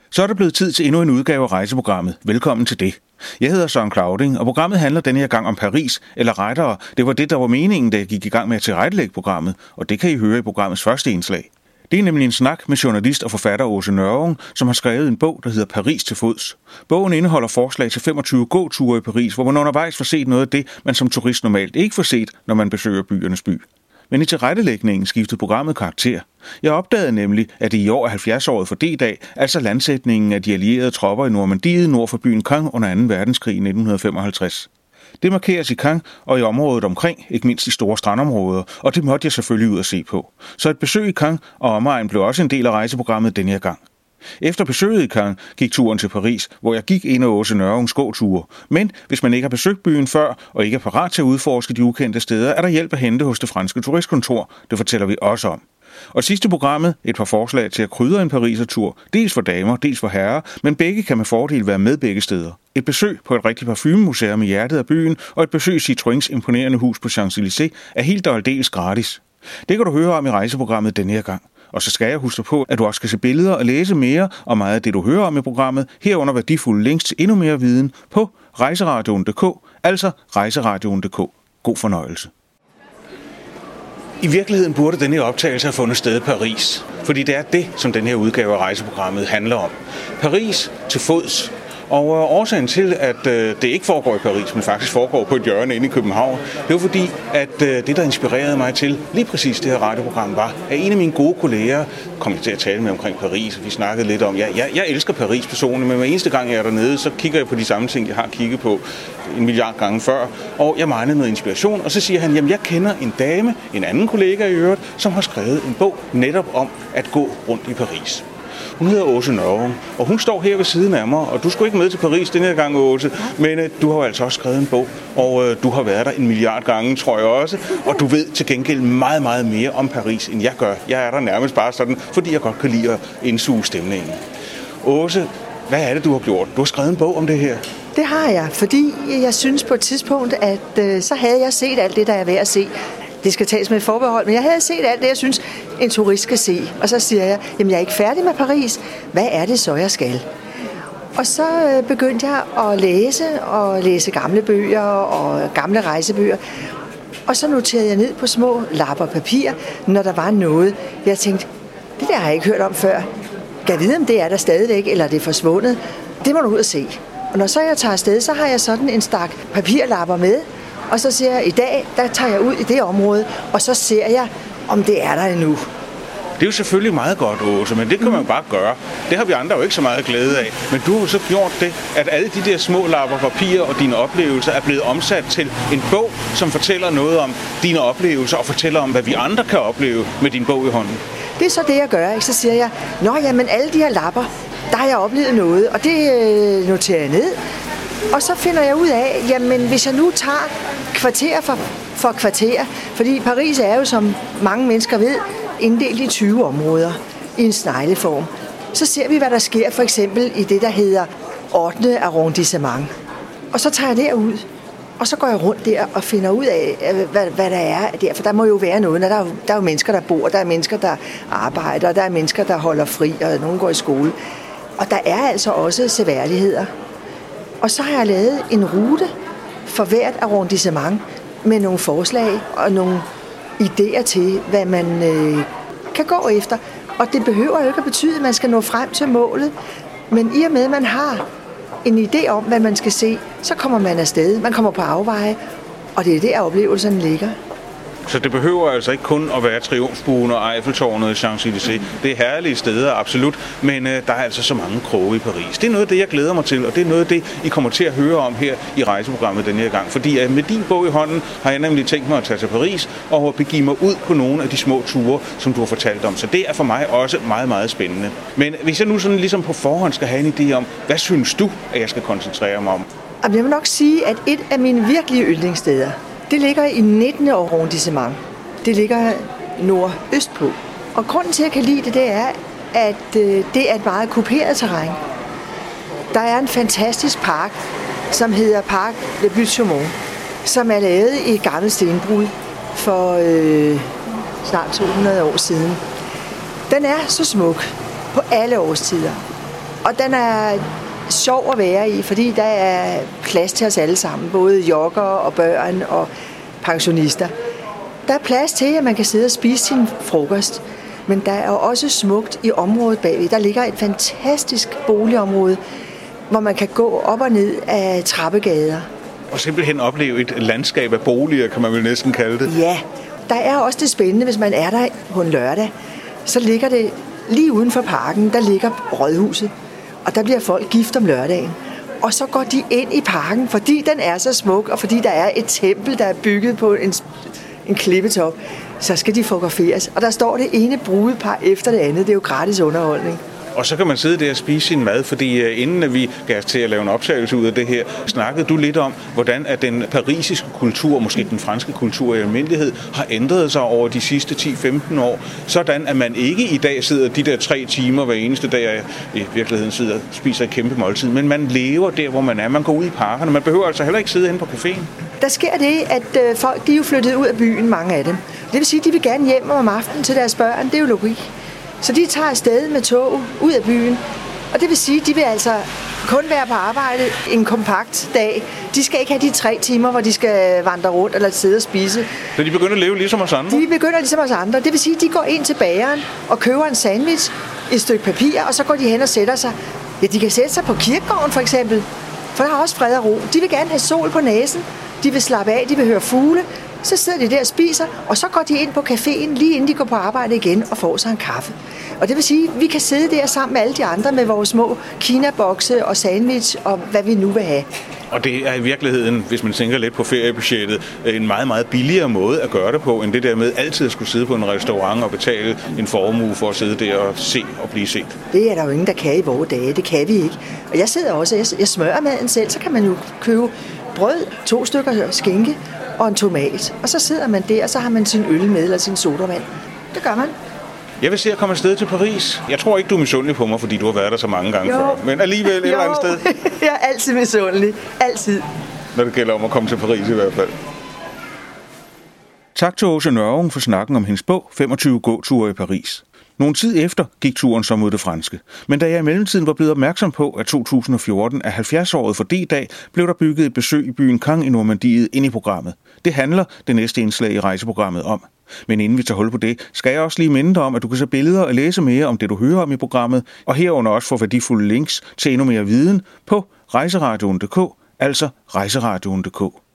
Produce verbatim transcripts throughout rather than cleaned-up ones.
Så er det blevet tid til endnu en udgave af rejseprogrammet. Velkommen til det. Jeg hedder Søren Clauding, og programmet handler denne her gang om Paris, eller rettere, det var det, der var meningen, da jeg gik i gang med at tilrettelægge programmet, og det kan I høre i programmets første indslag. Det er nemlig en snak med journalist og forfatter Aase Nørrung, som har skrevet en bog, der hedder Paris til fods. Bogen indeholder forslag til femogtyve gåture i Paris, hvor man undervejs får set noget af det, man som turist normalt ikke får set, når man besøger byernes by. Men i tilrettelægningen skiftede programmet karakter. Jeg opdagede nemlig, at det i år er halvfjerds-året for D-dag, altså landsætningen af de allierede tropper i Normandiet nord for byen Caen under anden verdenskrig i nitten femoghalvtreds. Det markeres i Caen og i området omkring, ikke mindst i store strandområder, og det måtte jeg selvfølgelig ud at se på. Så et besøg i Caen og omegn blev også en del af rejseprogrammet denne her gang. Efter besøget i Caen gik turen til Paris, hvor jeg gik en af Aase Nørrungs gåture. Men hvis man ikke har besøgt byen før, og ikke er parat til at udforske de ukendte steder, er der hjælp at hente hos det franske turistkontor. Det fortæller vi også om. Og sidste programmet, et par forslag til at krydre en parisertur, dels for damer, dels for herrer, men begge kan med fordel være med begge steder. Et besøg på et rigtigt parfumemuseum i hjertet af byen, og et besøg i Citroëns imponerende hus på Champs-Élysées er helt og aldeles gratis. Det kan du høre om i rejseprogrammet denne her gang. Og så skal jeg huske på, at du også skal se billeder og læse mere om meget af det, du hører om i programmet, herunder værdifulde links til endnu mere viden på rejseradioen punktum d k, altså rejseradioen punktum d k. God fornøjelse. I virkeligheden burde denne her optagelse have fundet sted i Paris, fordi det er det, som den her udgave af rejseprogrammet handler om. Paris til fods. Og årsagen til, at øh, det ikke foregår i Paris, men faktisk foregår på et hjørne inde i København, det var fordi, at øh, det, der inspirerede mig til lige præcis det her radioprogram, var, at en af mine gode kolleger kom til at tale med omkring Paris, og vi snakkede lidt om, ja, jeg, jeg elsker Paris personligt, men hver eneste gang jeg er dernede, så kigger jeg på de samme ting, jeg har kigget på en milliard gange før, og jeg manglede noget inspiration, og så siger han, jamen jeg kender en dame, en anden kollega i øvrigt, som har skrevet en bog netop om at gå rundt i Paris. Hun hedder Aase Nørrung, og hun står her ved siden af mig, og du skulle ikke med til Paris denne her gang, Aase, men øh, du har altså også skrevet en bog, og øh, du har været der en milliard gange, tror jeg også, og du ved til gengæld meget, meget mere om Paris, end jeg gør. Jeg er der nærmest bare sådan, fordi jeg godt kan lide at indsuge stemningen. Aase, hvad er det, du har gjort? Du har skrevet en bog om det her. Det har jeg, fordi jeg synes på et tidspunkt, at øh, så havde jeg set alt det, der er værd at se. Det skal tages med forbehold, men jeg havde set alt det, jeg synes, en turist skal se. Og så siger jeg, jamen jeg er ikke færdig med Paris. Hvad er det så, jeg skal? Og så begyndte jeg at læse, og læse gamle bøger og gamle rejsebøger. Og så noterede jeg ned på små lapper papir, når der var noget. Jeg tænkte, det der har jeg ikke hørt om før. Kan jeg vide, om det er der stadigvæk, eller det er forsvundet? Det må du ud og se. Og når så jeg tager afsted, så har jeg sådan en stak papirlapper med. Og så siger jeg, i dag, der tager jeg ud i det område, og så ser jeg, om det er der endnu. Det er jo selvfølgelig meget godt, Aase, men det kan man jo bare gøre. Det har vi andre jo ikke så meget glæde af. Men du har jo så gjort det, at alle de der små lapper papir og dine oplevelser er blevet omsat til en bog, som fortæller noget om dine oplevelser og fortæller om, hvad vi andre kan opleve med din bog i hånden. Det er så det, jeg gør. Ikke? Så siger jeg, nå jamen alle de her lapper, der har jeg oplevet noget, og det øh, noterer jeg ned. Og så finder jeg ud af, jamen hvis jeg nu tager kvarter for, for kvarter, fordi Paris er jo, som mange mennesker ved, inddelt i tyve områder i en snegleform, så ser vi, hvad der sker for eksempel i det, der hedder ottende arrondissement. Og så tager jeg derud, og så går jeg rundt der og finder ud af, hvad, hvad der er der, for der må jo være noget. Der er jo, der er jo mennesker, der bor, der er mennesker, der arbejder, der er mennesker, der holder fri, og nogen går i skole. Og der er altså også seværdigheder. Og så har jeg lavet en rute for hvert arrondissement med nogle forslag og nogle idéer til, hvad man øh, kan gå efter. Og det behøver jo ikke at betyde, at man skal nå frem til målet. Men i og med, at man har en idé om, hvad man skal se, så kommer man afsted. Man kommer på afveje, og det er der, oplevelserne ligger. Så det behøver altså ikke kun at være Triumfbuen og Eiffeltårnet i Champs-Élysées. Det er herlige steder, absolut, men øh, der er altså så mange kroge i Paris. Det er noget af det, jeg glæder mig til, og det er noget af det, I kommer til at høre om her i rejseprogrammet denne her gang. Fordi øh, med din bog i hånden har jeg nemlig tænkt mig at tage til Paris og begive mig ud på nogle af de små ture, som du har fortalt om. Så det er for mig også meget, meget spændende. Men hvis jeg nu sådan ligesom på forhånd skal have en idé om, hvad synes du, at jeg skal koncentrere mig om? Jeg vil nok sige, at et af mine virkelige yndlingssteder, det ligger i nittende arrondissement. Det ligger nordøst på. Og grunden til, at jeg kan lide det, det er, at det er et meget kuperet terræn. Der er en fantastisk park, som hedder Parc Le Buttes-Chaumont, som er lavet i et gammelt stenbrud for øh, snart to hundrede år siden. Den er så smuk på alle årstider. Og den er sjov at være i, fordi der er plads til os alle sammen, både jogger og børn og pensionister. Der er plads til, at man kan sidde og spise sin frokost, men der er også smukt i området bagved. Der ligger et fantastisk boligområde, hvor man kan gå op og ned af trappegader. Og simpelthen opleve et landskab af boliger, kan man vel næsten kalde det. Ja, der er også det spændende, hvis man er der på en lørdag, så ligger det lige uden for parken, der ligger rådhuset, og der bliver folk gift om lørdagen. Og så går de ind i parken, fordi den er så smuk, og fordi der er et tempel, der er bygget på en, en klippetop, så skal de fotograferes. Og der står det ene brudepar efter det andet. Det er jo gratis underholdning. Og så kan man sidde der og spise sin mad, fordi inden vi gav os til at lave en optagelse ud af det her, snakkede du lidt om, hvordan at den parisiske kultur, måske den franske kultur i almindelighed, har ændret sig over de sidste ti til femten år, sådan at man ikke i dag sidder de der tre timer hver eneste dag, i virkeligheden sidder og spiser et kæmpe måltid, men man lever der, hvor man er. Man går ud i parkerne. Man behøver altså heller ikke sidde inde på caféen. Der sker det, at øh, folk de er jo flyttet ud af byen, mange af dem. Det vil sige, at de vil gerne hjem om aftenen til deres børn. Det er jo logik. Så de tager afsted med tog ud af byen. Og det vil sige, at de vil altså kun være på arbejde en kompakt dag. De skal ikke have de tre timer, hvor de skal vandre rundt eller sidde og spise. Så de begynder at leve ligesom os andre? De begynder ligesom os andre. Det vil sige, at de går ind til bageren og køber en sandwich, et stykke papir, og så går de hen og sætter sig. Ja, de kan sætte sig på kirkegården for eksempel, for der er også fred og ro. De vil gerne have sol på næsen, de vil slappe af, de vil høre fugle. Så sidder de der og spiser, og så går de ind på caféen, lige inden de går på arbejde igen, og får sig en kaffe. Og det vil sige, at vi kan sidde der sammen med alle de andre med vores små kinabokse og sandwich og hvad vi nu vil have. Og det er i virkeligheden, hvis man tænker lidt på feriebudgettet, en meget, meget billigere måde at gøre det på, end det der med altid at skulle sidde på en restaurant og betale en formue for at sidde der og se og blive set. Det er der jo ingen, der kan i vore dage. Det kan vi ikke. Og jeg sidder også, jeg, jeg smører maden selv, så kan man jo købe brød, to stykker skinke og en tomat. Og så sidder man der, og så har man sin øl med eller sin sodavand. Det gør man. Jeg vil se at komme afsted til Paris. Jeg tror ikke, du er misundelig på mig, fordi du har været der så mange gange jo. før. Men alligevel et eller andet sted. Jeg er altid misundelig. Altid. Når det gælder om at komme til Paris i hvert fald. Tak til Åse Nørring for snakken om hendes bog femogtyve gåture i Paris. Nogle tid efter gik turen så mod det franske. Men da jeg i mellemtiden var blevet opmærksom på, at to tusind og fjorten er halvfjerds-året for D-dag, blev der bygget et besøg i byen Caen i Normandiet ind i programmet. Det handler det næste indslag i rejseprogrammet om. Men inden vi tager hul på det, skal jeg også lige minde dig om, at du kan se billeder og læse mere om det, du hører om i programmet, og herunder også få værdifulde links til endnu mere viden på rejseradioen punktum d k, altså rejseradioen punktum d k.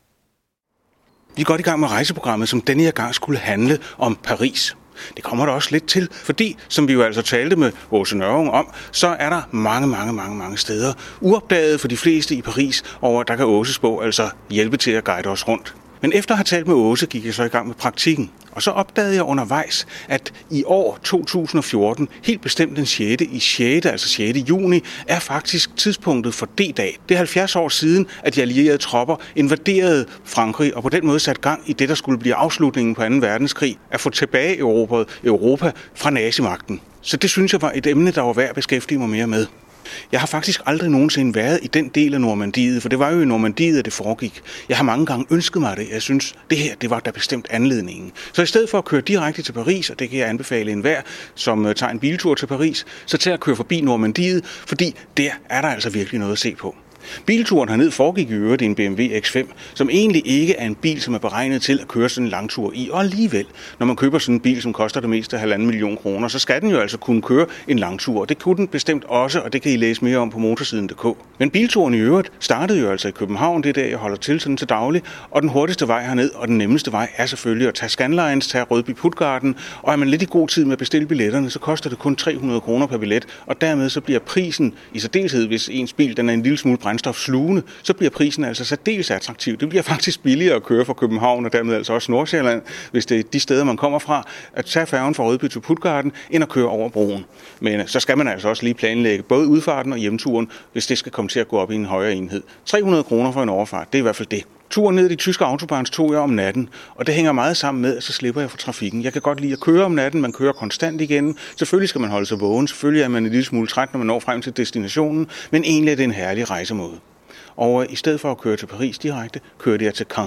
Vi er godt i gang med rejseprogrammet, som denne her gang skulle handle om Paris. Det kommer der også lidt til, fordi, som vi jo altså talte med Åse Nørring om, så er der mange, mange, mange, mange steder uopdaget for de fleste i Paris, og der kan Åses bog altså hjælpe til at guide os rundt. Men efter at have talt med Åse, gik jeg så i gang med praktikken. Og så opdagede jeg undervejs, at i år to tusind og fjorten, helt bestemt den sjette i sjette, altså sjette juni, er faktisk tidspunktet for D-dag. Det er halvfjerds år siden, at de allierede tropper invaderede Frankrig, og på den måde satte gang i det, der skulle blive afslutningen på anden verdenskrig, at få tilbage Europa, Europa fra nazimagten. Så det synes jeg var et emne, der var værd at beskæftige mig mere med. Jeg har faktisk aldrig nogensinde været i den del af Normandiet, for det var jo i Normandiet, at det foregik. Jeg har mange gange ønsket mig det. Jeg synes, det her, det var da bestemt anledningen. Så i stedet for at køre direkte til Paris, og det kan jeg anbefale enhver, som tager en biltur til Paris, så tager jeg at køre forbi Normandiet, fordi der er der altså virkelig noget at se på. Bilturen herned foregik i øvrigt i en B M W X fem, som egentlig ikke er en bil, som er beregnet til at køre sådan en langtur i. Og alligevel, når man køber sådan en bil, som koster det meste af halvanden million kroner, så skal den jo altså kunne køre en langtur. Det kunne den bestemt også, og det kan I læse mere om på motorsiden punktum d k. Men bilturen i øvrigt startede jo altså i København, det er der, jeg holder til sådan til daglig, og den hurtigste vej herned, og den nemmeste vej er selvfølgelig at tage Scandlines, tage Rødby Puttgarden, og er man lidt i god tid med at bestille billetterne, så koster det kun tre hundrede kroner per billet, og dermed så bliver prisen, i særdeleshed hvis ens bil den er en lille smule brændstofslugende, så bliver prisen altså særdeles attraktiv. Det bliver faktisk billigere at køre fra København, og dermed altså også Nordsjælland, hvis det er de steder, man kommer fra, at tage færgen fra Rødby til Puttgarden, end at køre over broen. Men så skal man altså også lige planlægge både udfarten og hjemturen, hvis det skal komme til at gå op i en højere enhed. tre hundrede kroner for en overfart, det er i hvert fald det. Turen ned i de tyske autobahns tog jeg om natten, og det hænger meget sammen med, at så slipper jeg for trafikken. Jeg kan godt lide at køre om natten, man kører konstant igen. Selvfølgelig skal man holde sig vågen, selvfølgelig er man en lille smule træt, når man når frem til destinationen, men egentlig er det en herlig rejsemåde. Og i stedet for at køre til Paris direkte, kørte jeg til Caen.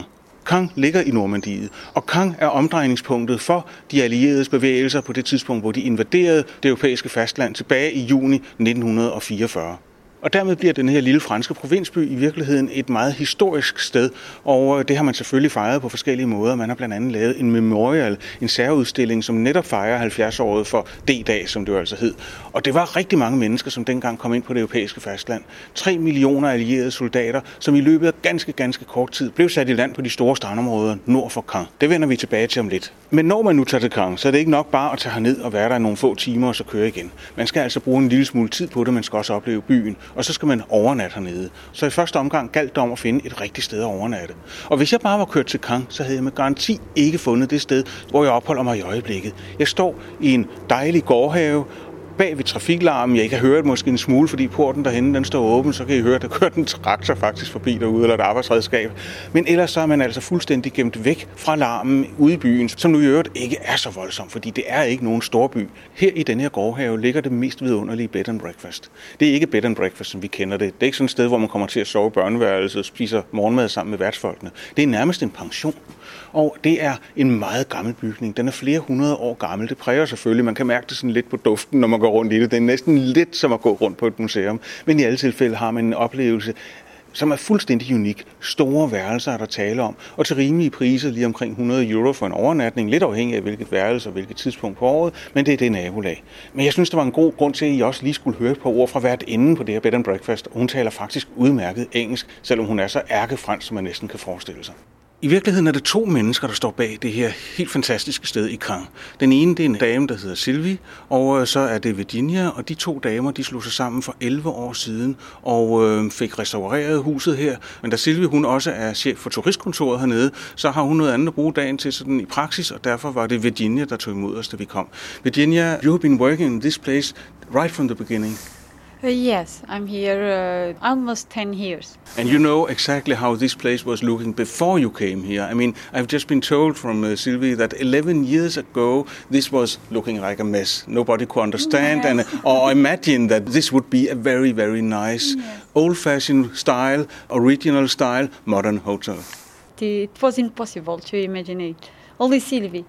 Caen ligger i Normandiet, og Caen er omdrejningspunktet for de allieredes bevægelser på det tidspunkt, hvor de invaderede det europæiske fastland tilbage i juni nitten fireogfyrre. Og dermed bliver den her lille franske provinsby i virkeligheden et meget historisk sted, og det har man selvfølgelig fejret på forskellige måder. Man har blandt andet lavet en memorial, en særudstilling, som netop fejrer halvfjerds-året for D-dag, som det jo altså hed. Og det var rigtig mange mennesker, som dengang kom ind på det europæiske fastland. Tre millioner allierede soldater, som i løbet af ganske, ganske kort tid blev sat i land på de store strandområder nord for Caen. Det vender vi tilbage til om lidt. Men når man nu tager til Caen, så er det ikke nok bare at tage herned og være der i nogle få timer og så køre igen. Man skal altså bruge en lille smule tid på det, man skal også opleve byen. Og så skal man overnatte hernede. Så i første omgang galt det om at finde et rigtigt sted at overnatte. Og hvis jeg bare var kørt til Caen, så havde jeg med garanti ikke fundet det sted, hvor jeg opholder mig i øjeblikket. Jeg står i en dejlig gårdhave, bag ved trafiklarmen. Jeg kan høre det måske en smule, fordi porten derhenne den står åben, så kan I høre, at der kører en traktor faktisk forbi derude, eller et arbejdsredskab. Men ellers så er man altså fuldstændig gemt væk fra larmen ude i byen, som nu i øvrigt ikke er så voldsom, fordi det er ikke nogen storby. Her i den her gårdhave ligger det mest vidunderlige bed and breakfast. Det er ikke bed and breakfast, som vi kender det. Det er ikke sådan et sted, hvor man kommer til at sove i børneværelset og spiser morgenmad sammen med værtsfolkene. Det er nærmest en pension. Og det er en meget gammel bygning. Den er flere hundrede år gammel. Det præger selvfølgelig. Man kan mærke det sådan lidt på duften, når man går rundt i det. Det er næsten lidt som at gå rundt på et museum. Men i alle tilfælde har man en oplevelse, som er fuldstændig unik. Store værelser er der tale om, og til rimelige priser lige omkring hundrede euro for en overnatning, lidt afhængig af hvilket værelse og hvilket tidspunkt på året, men det er det nabolag. Men jeg synes, der var en god grund til, at I også lige skulle høre et par ord fra værtinden på det her bed and breakfast. Hun taler faktisk udmærket engelsk, selvom hun er så ærkefransk, som man næsten kan forestille sig. I virkeligheden er det to mennesker, der står bag det her helt fantastiske sted i Caen. Den ene, det er en dame, der hedder Sylvie, og så er det Virginia, og de to damer, de slog sig sammen for elleve år siden og øh, fik restaureret huset her. Men da Sylvie, hun også er chef for turistkontoret hernede, så har hun noget andet at bruge dagen til sådan i praksis, og derfor var det Virginia, der tog imod os, da vi kom. Virginia, you have been working in this place right from the beginning. Uh, yes, I'm here uh, almost ten years. And you know exactly how this place was looking before you came here. I mean, I've just been told from uh, Sylvie that eleven years ago, this was looking like a mess. Nobody could understand yes. and or imagine that this would be a very, very nice, yes. old-fashioned style, original style, modern hotel. It was impossible to imagine it. Only Sylvie.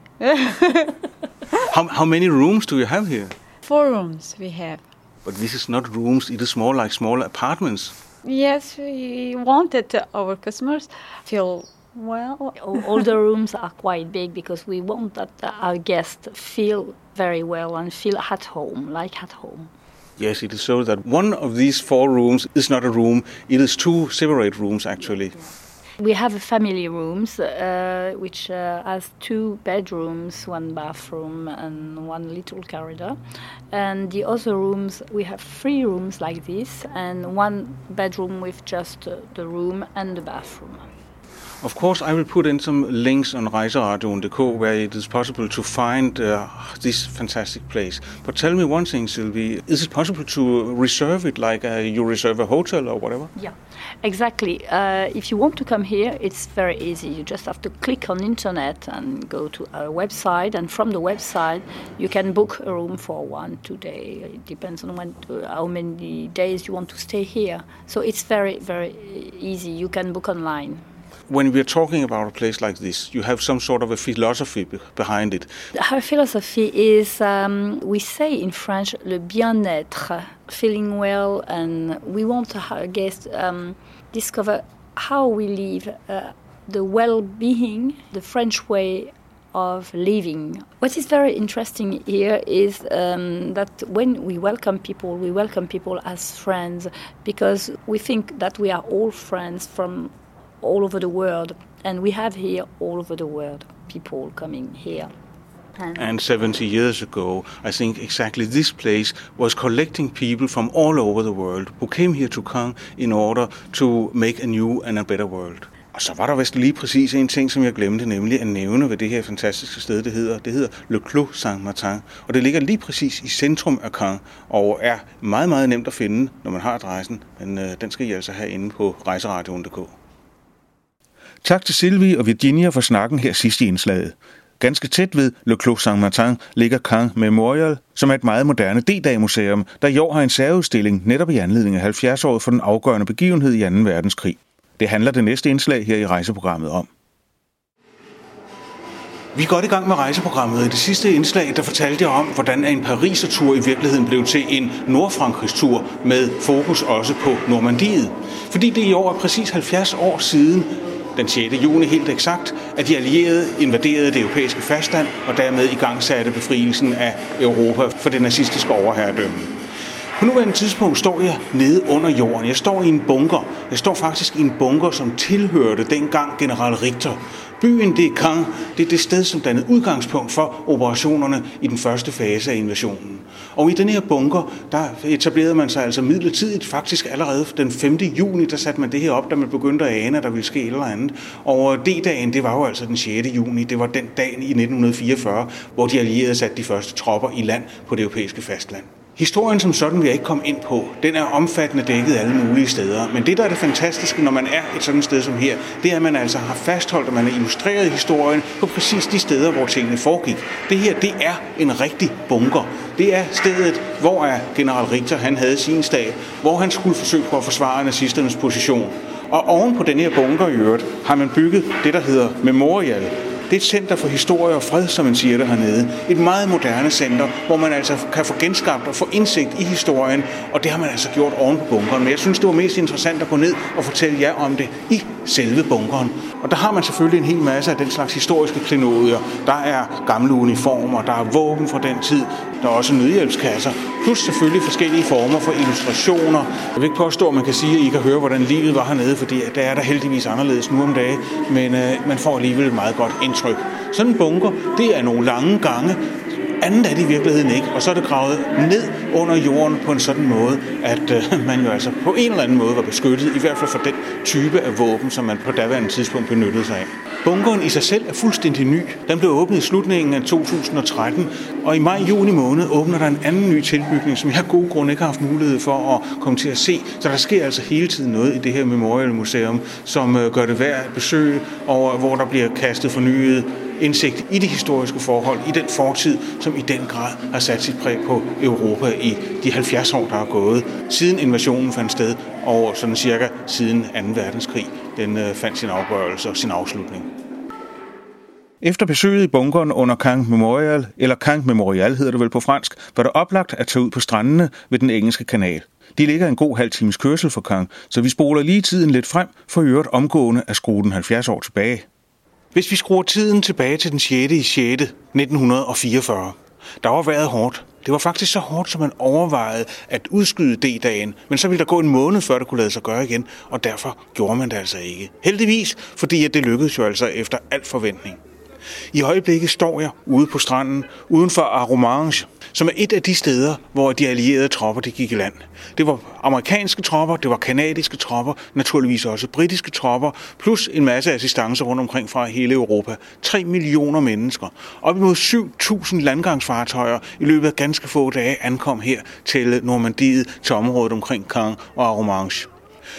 how, how many rooms do you have here? Four rooms we have. But this is not rooms, it is more like small apartments. Yes, we wanted our customers feel well. All the rooms are quite big because we want that our guests feel very well and feel at home, like at home. Yes, it is so that one of these four rooms is not a room, it is two separate rooms actually. We have family rooms, uh, which uh, has two bedrooms, one bathroom and one little corridor. And the other rooms, we have three rooms like this and one bedroom with just uh, the room and the bathroom. Of course, I will put in some links on Rejseradio punktum d k where it is possible to find uh, this fantastic place. But tell me one thing, Sylvie, is it possible to reserve it like uh, you reserve a hotel or whatever? Yeah, exactly. Uh, if you want to come here, it's very easy. You just have to click on internet and go to our website. And from the website, you can book a room for one, two days. It depends on when, uh, how many days you want to stay here. So it's very, very easy. You can book online. When we're talking about a place like this, you have some sort of a philosophy behind it. Our philosophy is, um, we say in French, le bien-être, feeling well, and we want our guests um, discover how we live, uh, the well-being, the French way of living. What is very interesting here is um, that when we welcome people, we welcome people as friends, because we think that we are all friends from all over the world, and we have here all over the world people coming here. And, and seventy years ago, I think exactly this place was collecting people from all over the world who came here to Caen in order to make a new and a better world. Og så var der vist lige præcis en ting, som jeg glemte, nemlig at nævne ved det her fantastiske sted, det hedder, det hedder Le Clos Saint-Martin. Og det ligger lige præcis i centrum af Caen, og er meget, meget nemt at finde, når man har adressen. Men øh, den skal I altså have inde på Rejseradio punktum d k. Tak til Sylvie og Virginia for snakken her sidst i indslaget. Ganske tæt ved Le Clos Saint-Martin ligger Caen Memorial, som er et meget moderne D-dag-museum, der i år har en særudstilling netop i anledning af halvfjerds-året for den afgørende begivenhed i anden verdenskrig. Det handler det næste indslag her i rejseprogrammet om. Vi er godt i gang med rejseprogrammet, og i det sidste indslag, der fortalte jeg om, hvordan en Pariser-tur i virkeligheden blev til en Nordfrankrigs-tur med fokus også på Normandiet. Fordi det i år er præcis halvfjerds år siden, den sjette juni helt eksakt, at de allierede invaderede det europæiske fastland og dermed igangsatte befrielsen af Europa for det nazistiske overherredømme. På nuværende tidspunkt står jeg nede under jorden. Jeg står i en bunker. Jeg står faktisk i en bunker, som tilhørte dengang general Richter. Byen, det er Caen, det er det sted, som dannede udgangspunkt for operationerne i den første fase af invasionen. Og i den her bunker, der etablerede man sig altså midlertidigt, faktisk allerede den femte juni, der satte man det her op, da man begyndte at ane, at der ville ske et eller andet. Og D-dagen, det var jo altså den sjette juni, det var den dag i nitten fireogfyrre, hvor de allierede satte de første tropper i land på det europæiske fastland. Historien som sådan vil jeg ikke komme ind på. Den er omfattende dækket alle mulige steder. Men det, der er det fantastiske, når man er et sådan sted som her, det er, at man altså har fastholdt, og man har illustreret historien på præcis de steder, hvor tingene foregik. Det her, det er en rigtig bunker. Det er stedet, hvor er general Richter, han havde sin stab, hvor han skulle forsøge på at forsvare nazisternes position. Og oven på den her bunker i øvrigt, har man bygget det, der hedder Memorial. Det er et center for historie og fred, som man siger det hernede. Et meget moderne center, hvor man altså kan få genskabt og få indsigt i historien, og det har man altså gjort oven på bunkeren. Men jeg synes, det var mest interessant at gå ned og fortælle jer om det i selve bunkeren. Og der har man selvfølgelig en hel masse af den slags historiske klenodier. Der er gamle uniformer, der er våben fra den tid, der er også nødhjælpskasser, plus selvfølgelig forskellige former for illustrationer. Jeg vil ikke påstå, at man kan sige, at I kan høre, hvordan livet var hernede, fordi der er der heldigvis anderledes nu om dagen, men øh, man får alligevel et meget godt indtryk. Sådan en bunker, det er nogle lange gange. Andet er det i virkeligheden ikke, og så er det gravet ned under jorden på en sådan måde, at øh, man jo altså på en eller anden måde var beskyttet, i hvert fald for den type af våben, som man på daværende tidspunkt benyttede sig af. Bunkeren i sig selv er fuldstændig ny. Den blev åbnet i slutningen af to tusind og tretten, og i maj-juni måned åbner der en anden ny tilbygning, som jeg af gode grunde ikke har haft mulighed for at komme til at se. Så der sker altså hele tiden noget i det her Memorial Museum, som øh, gør det værd at besøge, og hvor der bliver kastet fornyet indsigt i de historiske forhold, i den fortid, som i den grad har sat sit præg på Europa i de halvfjerds år, der er gået, siden invasionen fandt sted, og sådan cirka siden anden verdenskrig, den fandt sin afgørelse og sin afslutning. Efter besøget i bunkeren under Caen Memorial, eller Caen Memorial hedder det vel på fransk, var det oplagt at tage ud på strandene ved den engelske kanal. De ligger en god halv times kørsel fra Caen, så vi spoler lige tiden lidt frem for øvrigt omgående at skrue den halvfjerds år tilbage. Hvis vi skruer tiden tilbage til den sjette i sjette nitten fireogfyrre, der var vejret hårdt. Det var faktisk så hårdt, som man overvejede at udskyde D-dagen, men så ville der gå en måned, før det kunne lade sig gøre igen, og derfor gjorde man det altså ikke. Heldigvis, fordi det lykkedes jo altså efter al forventning. I øjeblikket står jeg ude på stranden, uden for Arromanches, som er et af de steder, hvor de allierede tropper de gik i land. Det var amerikanske tropper, det var kanadiske tropper, naturligvis også britiske tropper, plus en masse assistancer rundt omkring fra hele Europa. Tre millioner mennesker. Op imod syv tusind landgangsfartøjer i løbet af ganske få dage ankom her til Normandiet, til området omkring Caen og Arromanches.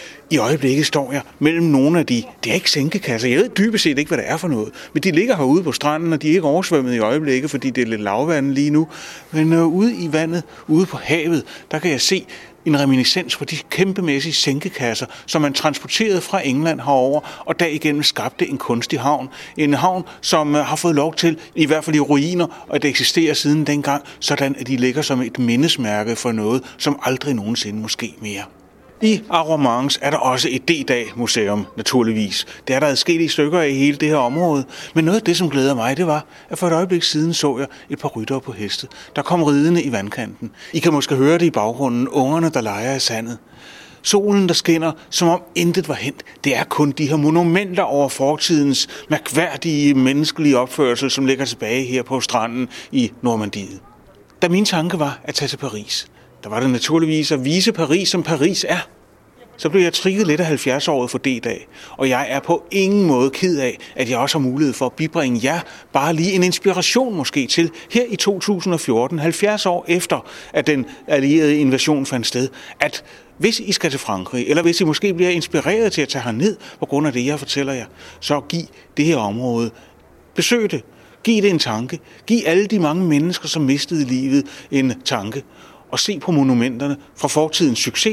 I øjeblikket står jeg mellem nogle af de, det er ikke sænkekasser, jeg ved dybest set ikke, hvad det er for noget, men de ligger herude på stranden, og de er ikke oversvømmet i øjeblikket, fordi det er lidt lavvand lige nu. Men øh, ude i vandet, ude på havet, der kan jeg se en reminiscens på de kæmpemæssige sænkekasser, som man transporterede fra England herover, og derigennem skabte en kunstig havn. En havn, som har fået lov til, i hvert fald i ruiner, og det eksisterer siden dengang, sådan at de ligger som et mindesmærke for noget, som aldrig nogensinde måske mere. I Arromanches er der også et D-dag-museum, naturligvis. Det er der adskillige stykker af i hele det her område. Men noget af det, som glæder mig, det var, at for et øjeblik siden så jeg et par ryttere på heste, der kom ridende i vandkanten. I kan måske høre det i baggrunden, ungerne, der leger i sandet. Solen, der skinner, som om intet var hent. Det er kun de her monumenter over fortidens mærkværdige menneskelige opførsel, som ligger tilbage her på stranden i Normandiet. Da min tanke var at tage til Paris, der var det naturligvis at vise Paris, som Paris er. Så blev jeg trigget lidt af halvfjerds-året for D-dag, og jeg er på ingen måde ked af, at jeg også har mulighed for at bibringe jer bare lige en inspiration måske til her i to tusind og fjorten, halvfjerds år efter, at den allierede invasion fandt sted, at hvis I skal til Frankrig, eller hvis I måske bliver inspireret til at tage herned på grund af det, jeg fortæller jer, så giv det her område, besøg det, giv det en tanke, giv alle de mange mennesker, som mistede livet, en tanke, og se på monumenterne fra fortidens succeser.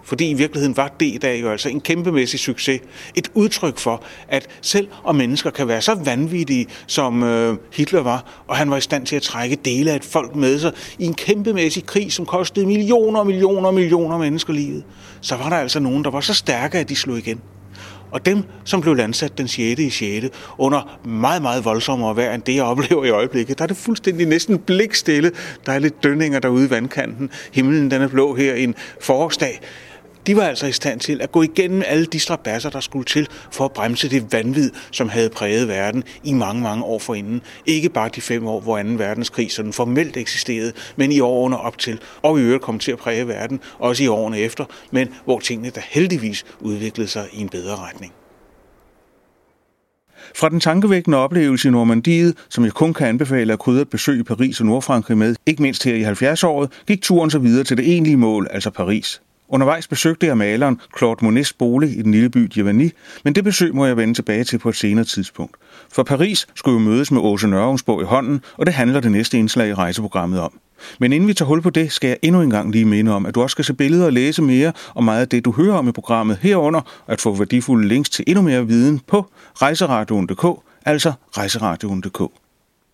Fordi i virkeligheden var D-dag jo altså en kæmpemæssig succes. Et udtryk for, at selv om mennesker kan være så vanvittige, som øh, Hitler var, og han var i stand til at trække dele af et folk med sig i en kæmpemæssig krig, som kostede millioner og millioner og millioner mennesker livet, så var der altså nogen, der var så stærke, at de slog igen. Og dem, som blev landsat den sjette i sjette under meget, meget voldsommere vejr end det, jeg oplever i øjeblikket, der er det fuldstændig næsten blikstille. Der er lidt dønninger derude i vandkanten. Himlen den er blå her en forårsdag. De var altså i stand til at gå igennem alle de strabasser, der skulle til for at bremse det vanvid, som havde præget verden i mange, mange år forinden. Ikke bare de fem år, hvor anden verdenskrig sådan formelt eksisterede, men i årene op til, og i øvrigt kom til at præge verden, også i årene efter, men hvor tingene der heldigvis udviklede sig i en bedre retning. Fra den tankevækkende oplevelse i Normandiet, som jeg kun kan anbefale at krydre et besøg i Paris og Nordfrankrig med, ikke mindst her i halvfjerds-året, gik turen så videre til det egentlige mål, altså Paris. Undervejs besøgte jeg maleren Claude Monets bolig i den lille by Giverny, men det besøg må jeg vende tilbage til på et senere tidspunkt. For Paris skulle jo mødes med Åse Nørrums bog i hånden, og det handler det næste indslag i rejseprogrammet om. Men inden vi tager hul på det, skal jeg endnu en gang lige minde om, at du også skal se billeder og læse mere om meget af det, du hører om i programmet herunder, og at få værdifulde links til endnu mere viden på rejseradioen punktum d k, altså rejseradioen punktum d k.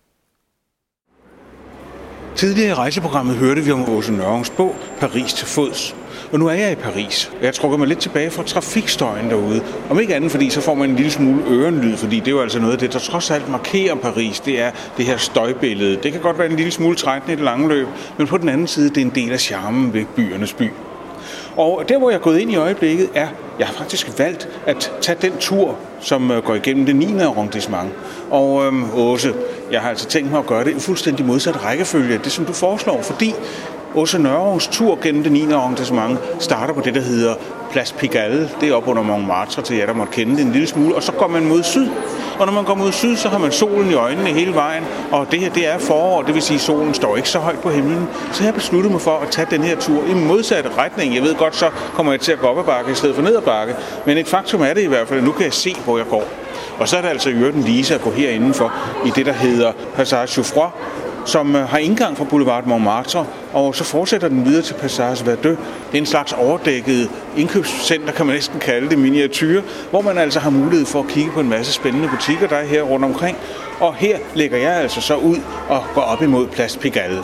Tidligere i rejseprogrammet hørte vi om Åse Nørrums bog Paris til fods. Og nu er jeg i Paris. Jeg trukker mig lidt tilbage fra trafikstøjen derude. Om ikke andet, fordi så får man en lille smule ørenlyd, fordi det er jo altså noget af det, der trods alt markerer Paris. Det er det her støjbillede. Det kan godt være en lille smule trættende i det lange løb, men på den anden side, det er en del af charmen ved byernes by. Og der, hvor jeg er gået ind i øjeblikket, er, jeg har faktisk valgt at tage den tur, som går igennem det niende arrondissement. Og øhm, Åse, jeg har altså tænkt mig at gøre det i fuldstændig modsat rækkefølge, det som du foreslår, fordi Åse Nørrums tur gennem det niende arrondissement starter på det, der hedder Place Pigalle. Det er op under Montmartre, til jer, der måtte kende det en lille smule. Og så går man mod syd. Og når man går mod syd, så har man solen i øjnene hele vejen. Og det her, det er forår, det vil sige, at solen står ikke så højt på himlen. Så jeg har besluttet mig for at tage den her tur i modsatte retning. Jeg ved godt, så kommer jeg til at gå op ad bakke i stedet for ned ad bakke. Men et faktum er det i hvert fald, at nu kan jeg se, hvor jeg går. Og så er det altså i øvrigt en lise at gå herindenfor i det, der hedder Passage Jouffroy, som har indgang fra Boulevard Montmartre, og så fortsætter den videre til Passage Verdun. Det er en slags overdækket indkøbscenter, kan man næsten kalde det, miniature, hvor man altså har mulighed for at kigge på en masse spændende butikker, der er her rundt omkring. Og her lægger jeg altså så ud og går op imod Place Pigalle.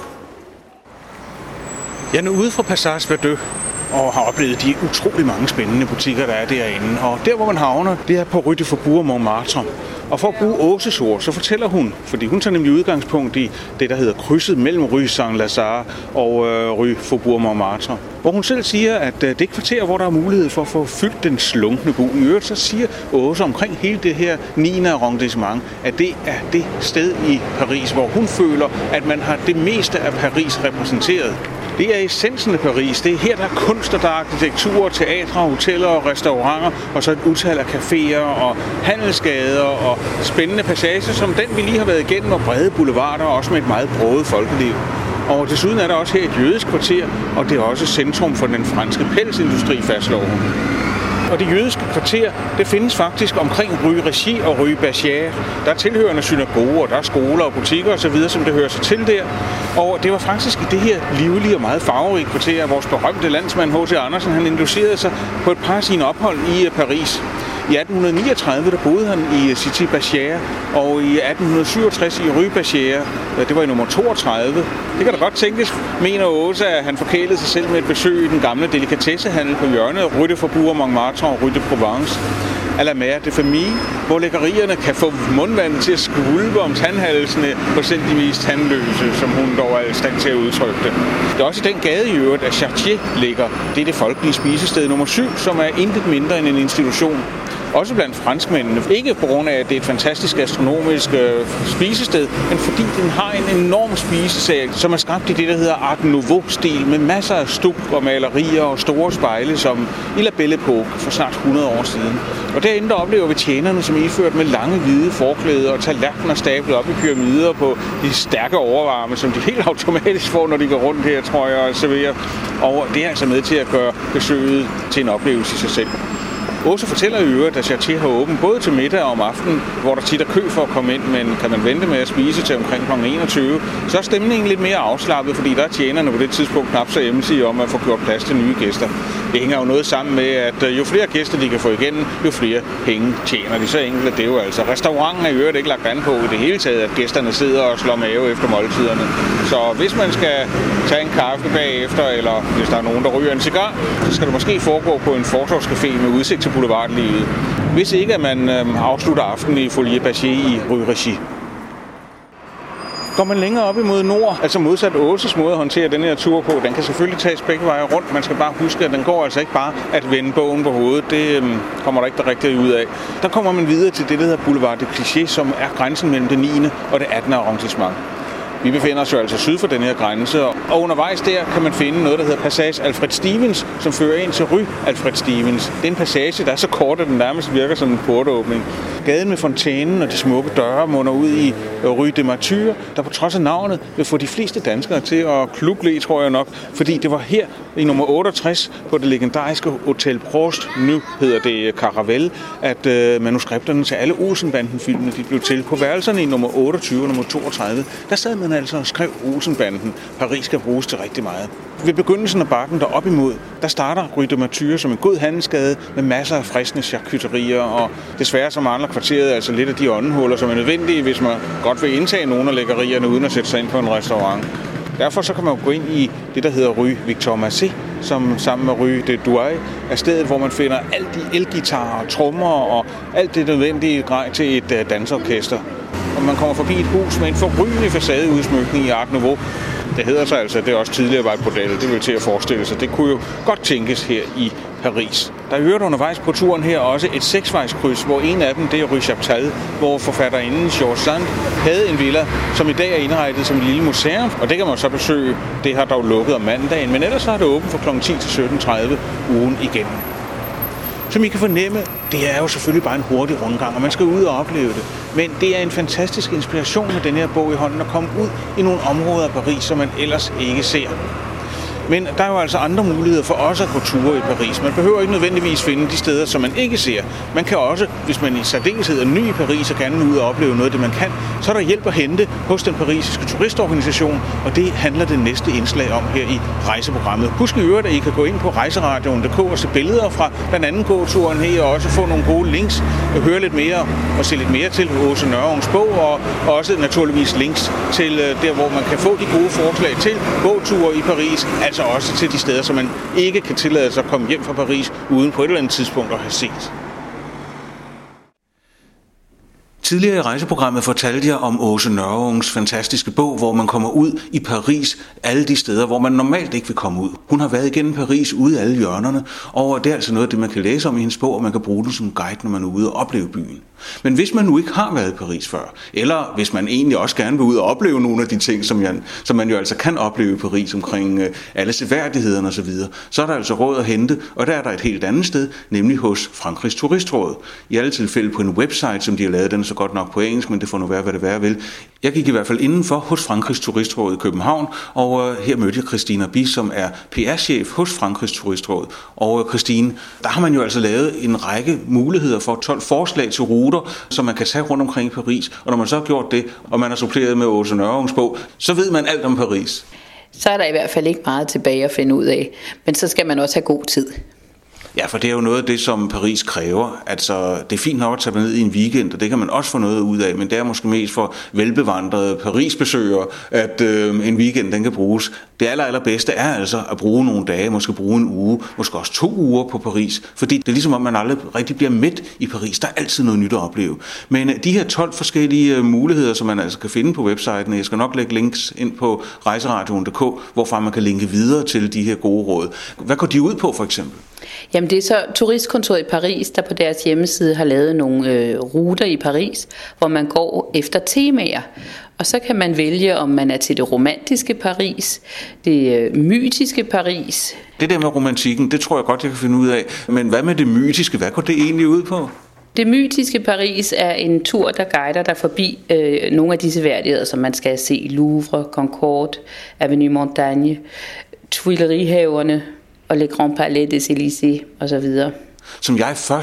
Jeg er nu ude fra Passage Verdun og har oplevet de utrolig mange spændende butikker, der er derinde. Og der, hvor man havner, det er på Rue de Faubourg Montmartre. Og for at bruge Åses ord, så fortæller hun, fordi hun tager nemlig udgangspunkt i det, der hedder krydset mellem Rue Saint-Lazare og øh, Rue Faubourg Montmartre. Hvor hun selv siger, at øh, det kvarter, hvor der er mulighed for at få fyldt den slunkne bu. I øvrigt så siger Åse omkring hele det her niende arrondissement, at det er det sted i Paris, hvor hun føler, at man har det meste af Paris repræsenteret. Det er essensen af Paris. Det er her, der er kunst, og der er arkitektur, teatre, hoteller og restauranter, og så et utal af caféer og handelsgader og spændende passager, som den, vi lige har været igennem, og brede boulevarder, også med et meget broget folkeliv. Og desuden er der også her et jødisk kvarter, og det er også centrum for den franske pelsindustri, fastslår hun. Og det jødiske kvarter, det findes faktisk omkring Rue Régis og Rue Bergère. Der er tilhørende synagoger, der er skoler og butikker osv., som det hører sig til der. Og det var faktisk i det her livlige og meget farverige kvarter, at vores berømte landsmand H C Andersen, han inducerede sig på et par af sine ophold i Paris. I atten niogtredive der boede han i Cité Bergère, og i atten syvogtres i Rue Bergère, det var i nummer toogtredive. Det kan da godt tænkes, mener Åse, at han forkælede sig selv med et besøg i den gamle delikatessehandel på hjørnet, Rue de Faubourg Montmartre og Rue de Provence, à la Mère de Famille, hvor lækkerierne kan få mundvandet til at skvulpe om tandhalsene procentvis tandløse, som hun dog er i stand til at udtrykke det. Det er også i den gade i øvrigt, at Chartier ligger. Det er det folkelige spisested nummer syv, som er intet mindre end en institution. Også blandt franskmændene. Ikke på grund af, at det er et fantastisk gastronomisk øh, spisested, men fordi den har en enorm spisesal, som er skabt i det, der hedder Art Nouveau-stil, med masser af stuk og malerier og store spejle, som i La Belle Époque for snart hundrede år siden. Og derinde der oplever vi tjenerne, som er iført med lange hvide forklæder og tallerkener stablet op i pyramider på de stærke overvarme, som de helt automatisk får, når de går rundt her, tror jeg, og serverer. Og det er altså med til at gøre besøget til en oplevelse i sig selv. Åse fortæller i øvrigt, at Chartier har åbent både til middag og om aftenen, hvor der tit er kø for at komme ind, men kan man vente med at spise til omkring klokken enogtyve, så er stemningen lidt mere afslappet, fordi der er tjenerne på det tidspunkt knap så emsige om at få gjort plads til nye gæster. Det hænger jo noget sammen med, at jo flere gæster de kan få igennem, jo flere penge tjener de. Så enkelt er det jo altså. Restauranten er i øvrigt ikke lagt an på i det hele taget, at gæsterne sidder og slår mave efter måltiderne. Så hvis man skal tage en kaffe bagefter, eller hvis der er nogen, der ryger en cigar, så skal det måske foregå på en fortovscafé med udsigt til boulevardlivet. Hvis ikke, at man øh, afslutter aftenen i Folie Baché i Rue Regi. Går man længere op imod nord, altså modsat Åses måde at håndtere den her tur på, den kan selvfølgelig tages begge veje rundt. Man skal bare huske, at den går altså ikke bare at vende bogen på hovedet. Det øhm, kommer der ikke rigtig ud af. Der kommer man videre til det, der hedder Boulevard de Clichy, som er grænsen mellem det niende og det attende arrondissement. Vi befinder os jo altså syd for den her grænse, og undervejs der kan man finde noget, der hedder Passage Alfred Stevens, som fører ind til Rue Alfred Stevens. Det er en passage, der er så kort, at den nærmest virker som en portåbning. Gaden med fontænen og de smukke døre munder ud i Rue de Martyr, der på trods af navnet vil få de fleste danskere til at klugle, tror jeg nok, fordi det var her i nummer otteogtres på det legendariske Hotel Prost, nu hedder det Caravelle, at øh, manuskripterne til alle Olsen-banden-filmene de blev til. På værelserne i nummer otteogtyve og nummer toogtredive, der sad man altså og skrev Olsen-banden. Paris skal bruges til rigtig meget. Ved begyndelsen af bakken der op imod, der starter Rue de Martyr som en god handelsgade med masser af friske charcuterier, og desværre så mangler kvarteret altså lidt af de åndehuller, som er nødvendige, hvis man godt vil indtage nogle af lækkerierne uden at sætte sig ind på en restaurant. Derfor så kan man jo gå ind i det, der hedder Rue Victor Massé, som sammen med Rue de Douai er stedet, hvor man finder alle de elgitarer, trommer og alt det nødvendige grej til et dansorkester. Og man kommer forbi et hus med en forrygende facadeudsmykning i Art Nouveau. Det hedder så altså, at det også tidligere var et bordel. Det vil til at forestille sig. Det kunne jo godt tænkes her i Paris. Der er hørt undervejs på turen her også et seksvejskryds, hvor en af dem, det er Rue Chaptal, hvor forfatterinden George Sand havde en villa, som i dag er indrettet som et lille museum, og det kan man så besøge. Det har dog lukket om mandagen, men ellers har det åbent fra klokken ti til sytten tredive ugen igennem. Som I kan fornemme, det er jo selvfølgelig bare en hurtig rundgang, og man skal ud og opleve det. Men det er en fantastisk inspiration med den her bog i hånden at komme ud i nogle områder af Paris, som man ellers ikke ser. Men der er jo altså andre muligheder for også at gå ture i Paris. Man behøver ikke nødvendigvis finde de steder, som man ikke ser. Man kan også, hvis man i særdeleshed er ny i Paris og gerne vil ud og opleve noget af det, man kan, så er der hjælp at hente hos den parisiske turistorganisation, og det handler det næste indslag om her i rejseprogrammet. Husk i øvrigt, at I kan gå ind på rejseradioen punktum d k og se billeder fra blandt andet gåturen her, og også få nogle gode links, og høre lidt mere og se lidt mere til Åse Nørreungs bog, og også naturligvis links til der, hvor man kan få de gode forslag til gåture i Paris, altså også til de steder, som man ikke kan tillade sig at komme hjem fra Paris uden på et eller andet tidspunkt at have set. Tidligere i rejseprogrammet fortalte jeg om Åse Nørreungs fantastiske bog, hvor man kommer ud i Paris, alle de steder, hvor man normalt ikke vil komme ud. Hun har været igennem Paris ude i alle hjørnerne, og det er altså noget af det, man kan læse om i hendes bog, og man kan bruge den som guide, når man er ude og opleve byen. Men hvis man nu ikke har været i Paris før, eller hvis man egentlig også gerne vil ud og opleve nogle af de ting, som, jeg, som man jo altså kan opleve i Paris omkring øh, alle seværdighederne osv., så er der altså råd at hente, og der er der et helt andet sted, nemlig hos Frankrigs Turistråd. I alle tilfælde på en website, som de har lavet, den er så godt nok på engelsk, men det får nu være, hvad det være vil. Jeg gik i hvert fald indenfor hos Frankrigs Turistråd i København, og øh, her mødte jeg Christina Bi, som er P R-chef hos Frankrigs Turistråd. Og øh, Christine, der har man jo altså lavet en række muligheder for tolv forslag til ruter, som man kan tage rundt omkring i Paris. Og når man så har gjort det, og man har suppleret med Åse Nørreungs bog, så ved man alt om Paris. Så er der i hvert fald ikke meget tilbage at finde ud af. Men så skal man også have god tid. Ja, for det er jo noget af det, som Paris kræver. Altså, det er fint nok at tage ned i en weekend, og det kan man også få noget ud af, men det er måske mest for velbevandrede Paris-besøgere, at øh, en weekend, den kan bruges. Det aller, allerbedste er altså at bruge nogle dage, måske bruge en uge, måske også to uger på Paris, fordi det er ligesom, om man aldrig rigtig bliver mæt i Paris. Der er altid noget nyt at opleve. Men de her tolv forskellige muligheder, som man altså kan finde på websiden, jeg skal nok lægge links ind på rejseradioen punktum d k, hvorfra man kan linke videre til de her gode råd. Hvad går de ud på, for eksempel? Jamen det er så Turistkontoret i Paris, der på deres hjemmeside har lavet nogle øh, ruter i Paris, hvor man går efter temaer. Og så kan man vælge, om man er til det romantiske Paris, det øh, mytiske Paris. Det der med romantikken, det tror jeg godt, jeg kan finde ud af. Men hvad med det mytiske? Hvad går det egentlig ud på? Det mytiske Paris er en tur, der guider dig forbi øh, nogle af disse værdigheder, som man skal se. Louvre, Concorde, Avenue Montaigne, Tuileries-haverne og Le Grand Palais des Élysées osv. Som jeg først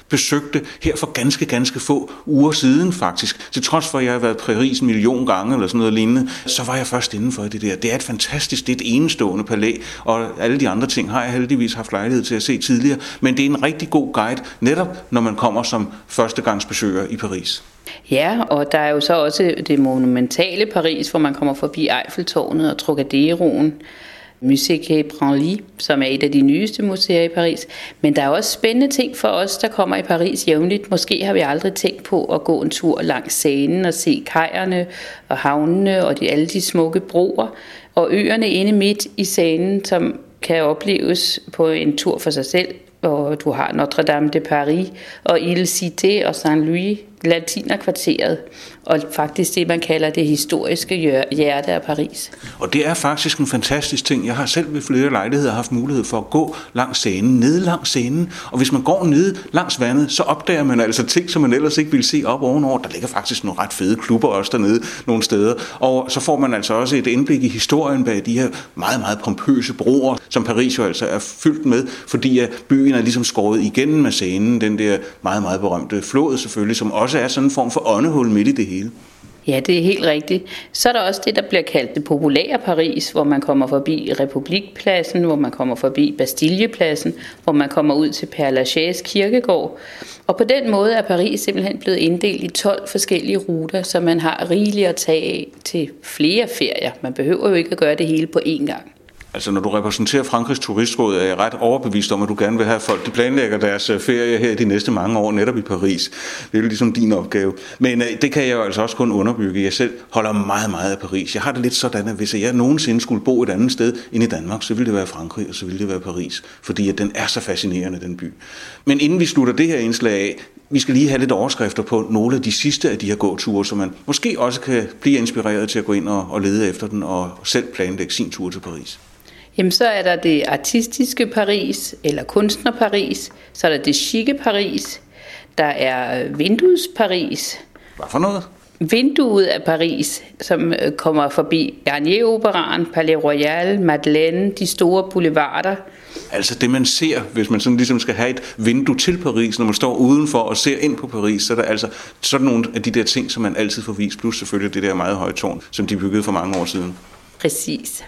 besøgte her for ganske, ganske få uger siden faktisk. Til trods for, at jeg har været i Paris en million gange eller sådan noget lignende, så var jeg først indenfor i det der. Det er et fantastisk, det er et enestående palæ, og alle de andre ting har jeg heldigvis haft lejlighed til at se tidligere. Men det er en rigtig god guide, netop når man kommer som førstegangsbesøger i Paris. Ja, og der er jo så også det monumentale Paris, hvor man kommer forbi Eiffeltårnet og Trocaderoen, Musée Quai Branly, som er et af de nyeste museer i Paris. Men der er også spændende ting for os, der kommer i Paris jævnligt. Måske har vi aldrig tænkt på at gå en tur langs Seinen og se kajerne og havnene og de, alle de smukke broer. Og øerne inde midt i Seinen, som kan opleves på en tur for sig selv. Og du har Notre Dame de Paris og Ile Cité og Saint-Louis, latinerkvarteret, og faktisk det, man kalder det historiske hjerte af Paris. Og det er faktisk en fantastisk ting. Jeg har selv ved flere lejligheder haft mulighed for at gå langs Seinen, nede langs Seinen, og hvis man går nede langs vandet, så opdager man altså ting, som man ellers ikke ville se op ovenover. Der ligger faktisk nogle ret fede klubber også dernede nogle steder, og så får man altså også et indblik i historien bag de her meget, meget pompøse broer, som Paris jo altså er fyldt med, fordi byen er ligesom skåret igennem med Seinen, den der meget, meget berømte flod selvfølgelig, som også er sådan en form for åndehul midt i det hele. Ja, det er helt rigtigt. Så er der også det, der bliver kaldt det populære Paris, hvor man kommer forbi Republikpladsen, hvor man kommer forbi Bastillepladsen, hvor man kommer ud til Père Lachaise kirkegård. Og på den måde er Paris simpelthen blevet inddelt i tolv forskellige ruter, så man har rigeligt at tage af til flere ferier. Man behøver jo ikke at gøre det hele på én gang. Altså når du repræsenterer Frankrigs turistråd, er jeg ret overbevist om, at du gerne vil have folk, de planlægger deres ferie her de næste mange år netop i Paris. Det er jo ligesom din opgave. Men øh, det kan jeg jo altså også kun underbygge. Jeg selv holder meget, meget af Paris. Jeg har det lidt sådan, at hvis jeg nogensinde skulle bo et andet sted end i Danmark, så ville det være Frankrig, og så ville det være Paris. Fordi at den er så fascinerende, den by. Men inden vi slutter det her indslag af, vi skal lige have lidt overskrifter på nogle af de sidste af de her gåture, så man måske også kan blive inspireret til at gå ind og, og lede efter den og selv planlægge sin tur til Paris. Jamen så er der det artistiske Paris, eller kunstner Paris, så er der det chique Paris, der er vinduets Paris. Hvad for noget? Vinduet af Paris, som kommer forbi Garnier-operaen, Palais Royal, Madeleine, de store boulevarder. Altså det man ser, hvis man sådan ligesom skal have et vindue til Paris, når man står udenfor og ser ind på Paris, så er der altså sådan nogle af de der ting, som man altid får vist, plus selvfølgelig det der meget høje tårn, som de byggede for mange år siden. Præcis.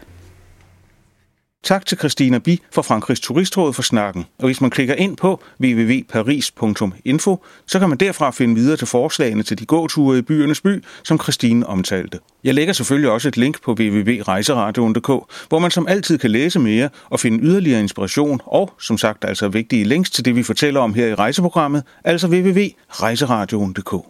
Tak til Christina Bi fra Frankrigs Turistråd for snakken. Og hvis man klikker ind på w w w punktum paris punktum info, så kan man derfra finde videre til forslagene til de gåture i byernes by, som Christine omtalte. Jeg lægger selvfølgelig også et link på w w w punktum rejseradioen punktum d k, hvor man som altid kan læse mere og finde yderligere inspiration og, som sagt, altså vigtige links til det, vi fortæller om her i rejseprogrammet, altså w w w punktum rejseradioen punktum d k.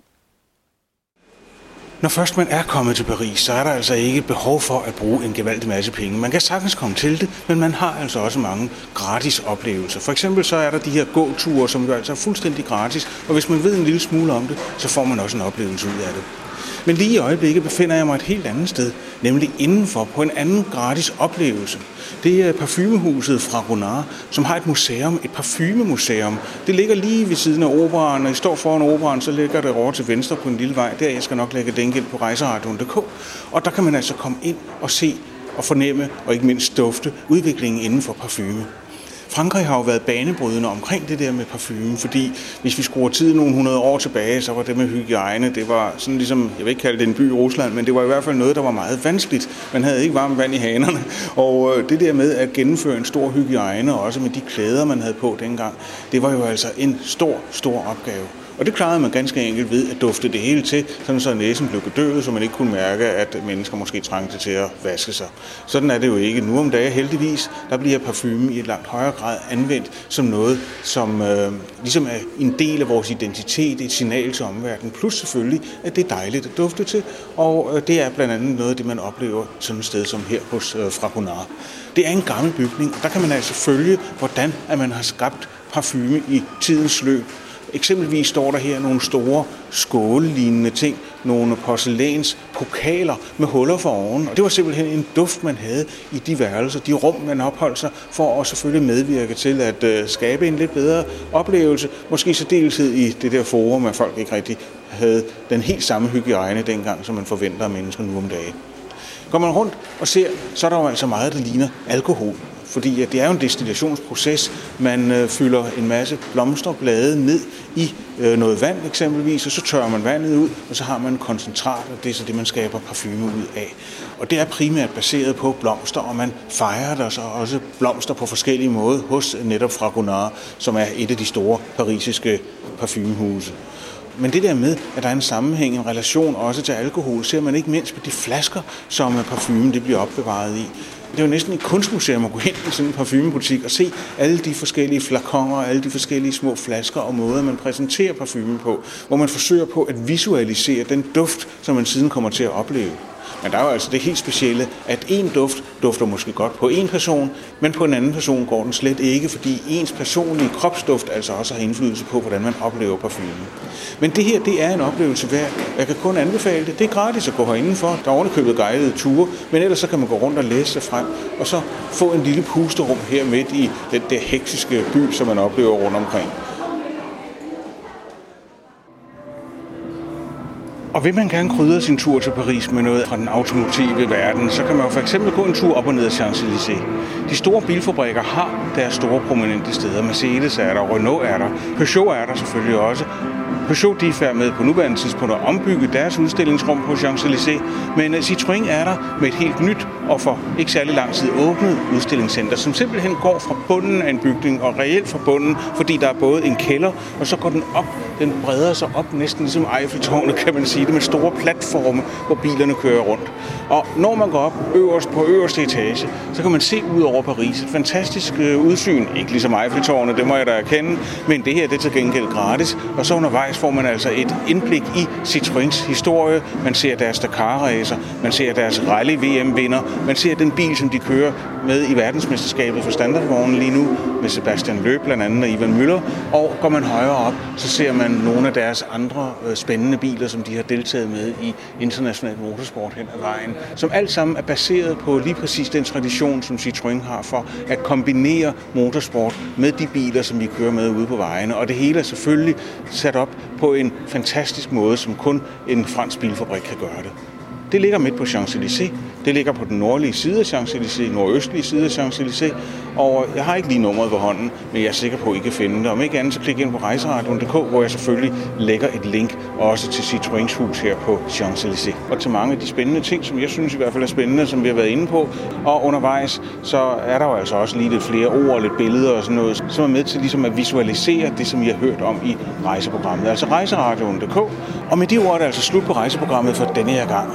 Når først man er kommet til Paris, så er der altså ikke behov for at bruge en gevaldig masse penge. Man kan sagtens komme til det, men man har altså også mange gratis oplevelser. For eksempel så er der de her gåture, som jo altså er fuldstændig gratis, og hvis man ved en lille smule om det, så får man også en oplevelse ud af det. Men lige i øjeblikket befinder jeg mig et helt andet sted, nemlig indenfor på en anden gratis oplevelse. Det er parfumehuset Fragonard, som har et museum, et parfumemuseum. Det ligger lige ved siden af operaen, og I står foran operaen, så ligger det over til venstre på en lille vej. Der jeg skal nok lægge link ind på rejseradioen punktum d k, og der kan man altså komme ind og se og fornemme, og ikke mindst dufte, udviklingen inden for parfume. Frankrig har jo været banebrydende omkring det der med parfume, fordi hvis vi skruer tiden nogle hundrede år tilbage, så var det med hygiejne, det var sådan ligesom, jeg vil ikke kalde det en by i Rusland, men det var i hvert fald noget, der var meget vanskeligt. Man havde ikke varmt vand i hanerne, og det der med at gennemføre en stor hygiejne, også med de klæder, man havde på dengang, det var jo altså en stor, stor opgave. Og det klarede man ganske enkelt ved at dufte det hele til, sådan så næsen blev bedøvet, så man ikke kunne mærke, at mennesker måske trængte til at vaske sig. Sådan er det jo ikke nu om dagen. Heldigvis, der bliver parfume i et langt højere grad anvendt som noget, som øh, ligesom er en del af vores identitet, et signal til omverdenen. Plus selvfølgelig, at det er dejligt at dufte til, og øh, det er blandt andet noget af det, man oplever sådan et sted som her hos øh, Fragonard. Det er en gammel bygning, og der kan man altså følge, hvordan at man har skabt parfume i tidens løb. Eksempelvis står der her nogle store skålelignende ting, nogle porcelænspokaler med huller for oven. Og det var simpelthen en duft, man havde i de værelser, de rum, man opholdt sig, for at selvfølgelig medvirke til at uh, skabe en lidt bedre oplevelse. Måske så deltid i det der forum, at folk ikke rigtig havde den helt samme hygiejne dengang, som man forventer af mennesker nu om dagen. Går man rundt og ser, så er der jo altså meget, der ligner alkohol. fordi det er jo en destillationsproces. Man øh, fylder en masse blomsterblade ned i øh, noget vand eksempelvis, og så tørrer man vandet ud, og så har man en koncentrat, og det er så det, man skaber parfume ud af. Og det er primært baseret på blomster, og man fejrer der så også blomster på forskellige måder hos netop Fragonard, som er et af de store parisiske parfumehuse. Men det der med, at der er en sammenhæng, en relation også til alkohol, ser man ikke mindst på de flasker, som parfumen det bliver opbevaret i. Det er jo næsten et kunstmuseum at gå ind i sådan en parfumebutik og se alle de forskellige flakoner, alle de forskellige små flasker og måder, man præsenterer parfumen på, hvor man forsøger på at visualisere den duft, som man siden kommer til at opleve. Men der er jo altså det helt specielle, at en duft dufter måske godt på en person, men på en anden person går den slet ikke, fordi ens personlige kropsduft altså også har indflydelse på, hvordan man oplever parfumen. Men det her, det er en oplevelse værd. Jeg kan kun anbefale det. Det er gratis at gå herindenfor. Der er ovenikøbet guidede ture, men ellers så kan man gå rundt og læse sig frem, og så få en lille pusterum her midt i den der hektiske by, som man oplever rundt omkring. Og vil man gerne krydre sin tur til Paris med noget fra den automotive verden, så kan man jo for eksempel gå en tur op og ned af Champs-Élysées. De store bilfabrikker har deres store prominente steder. Mercedes er der, Renault er der, Peugeot er der selvfølgelig også. Peugeot de er færdig med på nuværende tidspunkt at ombygge deres udstillingsrum på Champs-Élysées, men Citroën er der med et helt nyt og for ikke særlig lang tid åbnet udstillingscenter, som simpelthen går fra bunden af en bygning og reelt fra bunden, fordi der er både en kælder, og så går den op, den breder sig op næsten ligesom Eiffeltårnet, kan man sige det, med store platforme, hvor bilerne kører rundt. Og når man går op øverst på øverste etage, så kan man se ud over Paris et fantastisk udsyn, ikke ligesom Eiffeltårnet, det må jeg da erkende, men det her det er til gengæld gratis, og så undervejs får man altså et indblik i Citroëns historie. Man ser deres Dakar-racer, man ser deres rally-V M-vinder, man ser den bil, som de kører med i verdensmesterskabet for standardvognen lige nu, med Sebastian Loeb blandt andet og Ivan Müller, og går man højere op, så ser man nogle af deres andre spændende biler, som de har deltaget med i international motorsport hen ad vejen, som alt sammen er baseret på lige præcis den tradition, som Citroën har for at kombinere motorsport med de biler, som de kører med ude på vejene, og det hele er selvfølgelig sat op på en fantastisk måde, som kun en fransk bilfabrik kan gøre det. Det ligger midt på Champs-Élysées. Det ligger på den nordlige side af Champs-Élysées, nordøstlige side af Champs-Élysées, og jeg har ikke lige nummeret på hånden, men jeg er sikker på, at I kan finde det. Om ikke andet, så klik ind på rejseradioen punktum d k, hvor jeg selvfølgelig lægger et link også til Citroëns hus her på Champs-Élysées. Og til mange af de spændende ting, som jeg synes i hvert fald er spændende, som vi har været inde på. Og undervejs, så er der jo altså også lige lidt flere ord og lidt billeder og sådan noget, som er med til ligesom at visualisere det, som I har hørt om i rejseprogrammet. Altså rejseradioen punktum d k. Og med de ord er det altså slut på rejseprogrammet for denne her gang.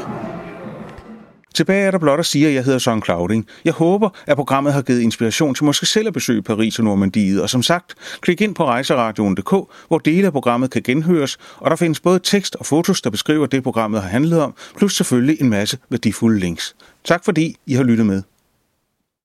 Tilbage er der blot at sige, at jeg hedder Søren Clauding. Jeg håber, at programmet har givet inspiration til måske selv at besøge Paris og Normandiet. Og som sagt, klik ind på rejseradioen punktum d k, hvor dele af programmet kan genhøres, og der findes både tekst og fotos, der beskriver det, programmet har handlet om, plus selvfølgelig en masse værdifulde links. Tak fordi I har lyttet med.